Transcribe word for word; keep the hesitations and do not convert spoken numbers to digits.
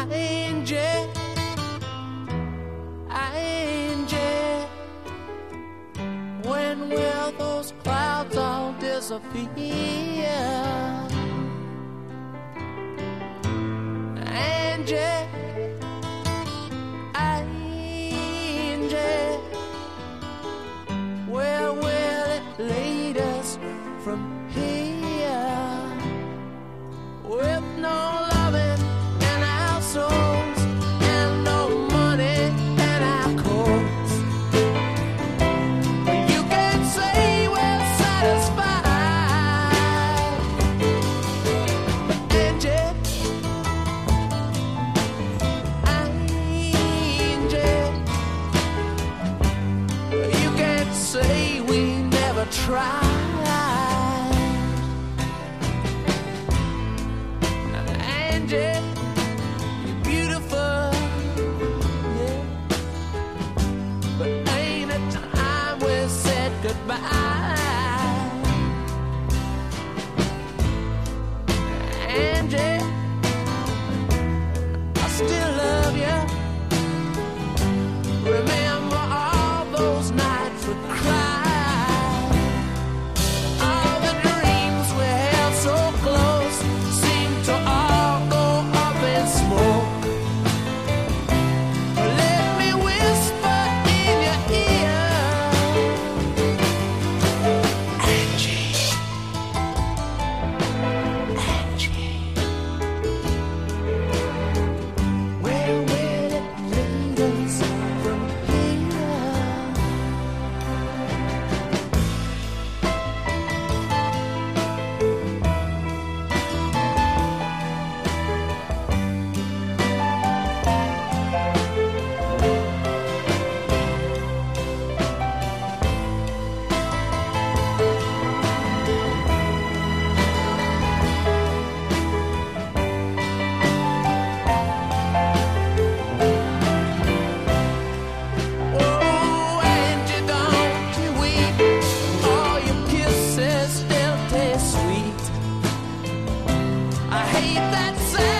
Angie, Angie, when will those clouds all disappear? Angie, Angie, where will it lead us from here? With no loving in our souls and no money in our coats, you can't say we're satisfied. Angie, Angie, you can't say we never tried. Angie, you're beautiful, yeah, but ain't it time we said goodbye? Angie, I still love you. Remember all those nights we cried, all the dreams we held so close seem to all go up in smoke. Let me whisper in your ear, Angie, Angie, where will it lead us from here? Oh, Angie, don't you weep. All your kisses still taste sweet. I hate that sad